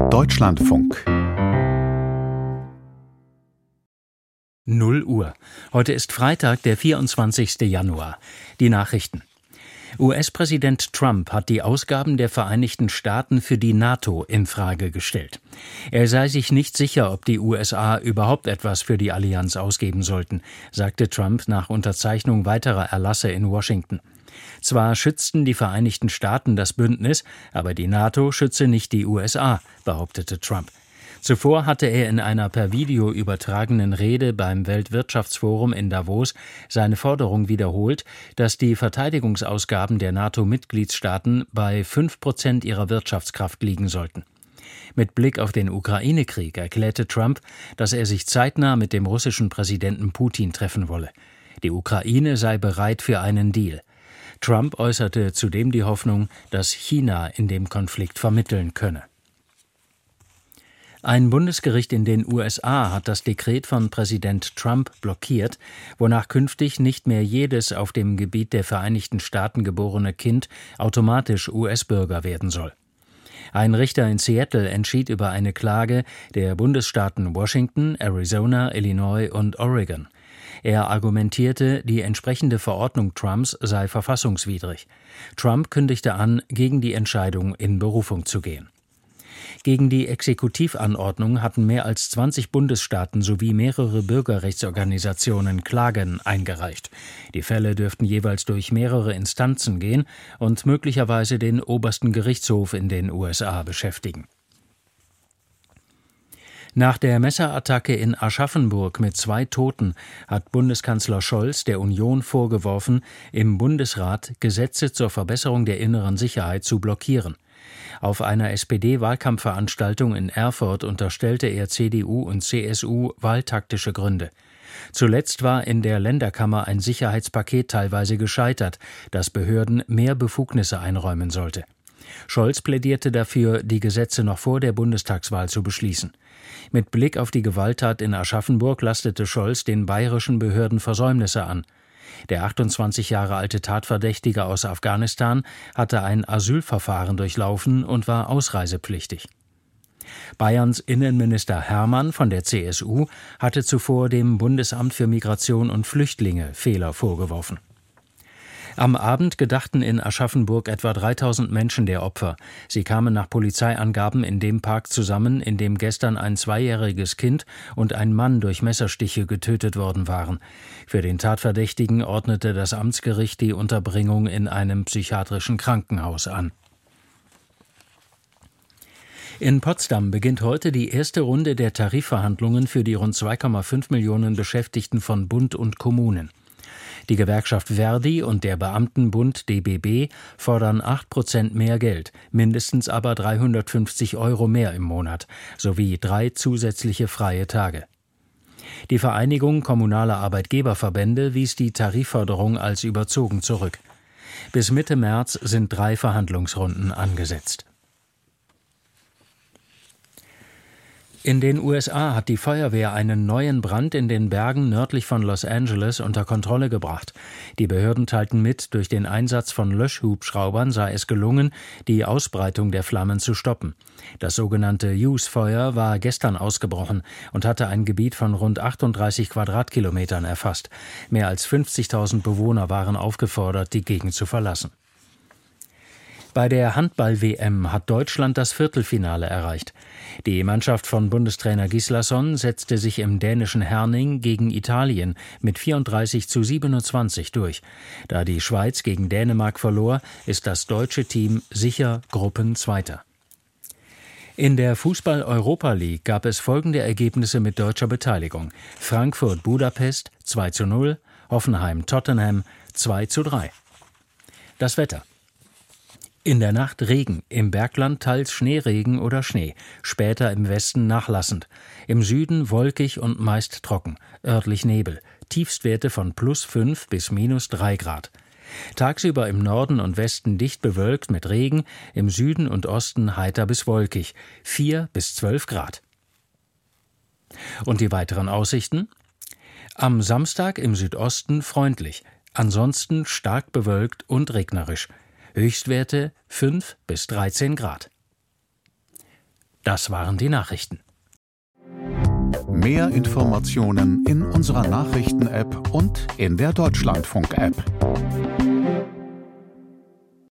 Deutschlandfunk 0 Uhr. Heute ist Freitag, der 24. Januar. Die Nachrichten. US-Präsident Trump hat die Ausgaben der Vereinigten Staaten für die NATO in Frage gestellt. Er sei sich nicht sicher, ob die USA überhaupt etwas für die Allianz ausgeben sollten, sagte Trump nach Unterzeichnung weiterer Erlasse in Washington. Zwar schützten die Vereinigten Staaten das Bündnis, aber die NATO schütze nicht die USA, behauptete Trump. Zuvor hatte er in einer per Video übertragenen Rede beim Weltwirtschaftsforum in Davos seine Forderung wiederholt, dass die Verteidigungsausgaben der NATO-Mitgliedstaaten bei 5% ihrer Wirtschaftskraft liegen sollten. Mit Blick auf den Ukraine-Krieg erklärte Trump, dass er sich zeitnah mit dem russischen Präsidenten Putin treffen wolle. Die Ukraine sei bereit für einen Deal. Trump äußerte zudem die Hoffnung, dass China in dem Konflikt vermitteln könne. Ein Bundesgericht in den USA hat das Dekret von Präsident Trump blockiert, wonach künftig nicht mehr jedes auf dem Gebiet der Vereinigten Staaten geborene Kind automatisch US-Bürger werden soll. Ein Richter in Seattle entschied über eine Klage der Bundesstaaten Washington, Arizona, Illinois und Oregon. Er argumentierte, die entsprechende Verordnung Trumps sei verfassungswidrig. Trump kündigte an, gegen die Entscheidung in Berufung zu gehen. Gegen die Exekutivanordnung hatten mehr als 20 Bundesstaaten sowie mehrere Bürgerrechtsorganisationen Klagen eingereicht. Die Fälle dürften jeweils durch mehrere Instanzen gehen und möglicherweise den obersten Gerichtshof in den USA beschäftigen. Nach der Messerattacke in Aschaffenburg mit 2 Toten hat Bundeskanzler Scholz der Union vorgeworfen, im Bundesrat Gesetze zur Verbesserung der inneren Sicherheit zu blockieren. Auf einer SPD-Wahlkampfveranstaltung in Erfurt unterstellte er CDU und CSU wahltaktische Gründe. Zuletzt war in der Länderkammer ein Sicherheitspaket teilweise gescheitert, das Behörden mehr Befugnisse einräumen sollte. Scholz plädierte dafür, die Gesetze noch vor der Bundestagswahl zu beschließen. Mit Blick auf die Gewalttat in Aschaffenburg lastete Scholz den bayerischen Behörden Versäumnisse an. Der 28 Jahre alte Tatverdächtige aus Afghanistan hatte ein Asylverfahren durchlaufen und war ausreisepflichtig. Bayerns Innenminister Hermann von der CSU hatte zuvor dem Bundesamt für Migration und Flüchtlinge Fehler vorgeworfen. Am Abend gedachten in Aschaffenburg etwa 3000 Menschen der Opfer. Sie kamen nach Polizeiangaben in dem Park zusammen, in dem gestern ein 2-jähriges Kind und ein Mann durch Messerstiche getötet worden waren. Für den Tatverdächtigen ordnete das Amtsgericht die Unterbringung in einem psychiatrischen Krankenhaus an. In Potsdam beginnt heute die erste Runde der Tarifverhandlungen für die rund 2,5 Millionen Beschäftigten von Bund und Kommunen. Die Gewerkschaft Verdi und der Beamtenbund DBB fordern 8% mehr Geld, mindestens aber 350 € mehr im Monat, sowie 3 zusätzliche freie Tage. Die Vereinigung kommunaler Arbeitgeberverbände wies die Tarifforderung als überzogen zurück. Bis Mitte März sind 3 Verhandlungsrunden angesetzt. In den USA hat die Feuerwehr einen neuen Brand in den Bergen nördlich von Los Angeles unter Kontrolle gebracht. Die Behörden teilten mit, durch den Einsatz von Löschhubschraubern sei es gelungen, die Ausbreitung der Flammen zu stoppen. Das sogenannte Hughes-Feuer war gestern ausgebrochen und hatte ein Gebiet von rund 38 Quadratkilometern erfasst. Mehr als 50.000 Bewohner waren aufgefordert, die Gegend zu verlassen. Bei der Handball-WM hat Deutschland das Viertelfinale erreicht. Die Mannschaft von Bundestrainer Gislason setzte sich im dänischen Herning gegen Italien mit 34:27 durch. Da die Schweiz gegen Dänemark verlor, ist das deutsche Team sicher Gruppenzweiter. In der Fußball-Europa League gab es folgende Ergebnisse mit deutscher Beteiligung: Frankfurt-Budapest 2:0, Hoffenheim-Tottenham 2:3. Das Wetter. In der Nacht Regen, im Bergland teils Schneeregen oder Schnee, später im Westen nachlassend. Im Süden wolkig und meist trocken, örtlich Nebel, Tiefstwerte von +5 bis -3 Grad. Tagsüber im Norden und Westen dicht bewölkt mit Regen, im Süden und Osten heiter bis wolkig, 4 bis 12 Grad. Und die weiteren Aussichten? Am Samstag im Südosten freundlich, ansonsten stark bewölkt und regnerisch. Höchstwerte 5 bis 13 Grad. Das waren die Nachrichten. Mehr Informationen in unserer Nachrichten-App und in der Deutschlandfunk-App.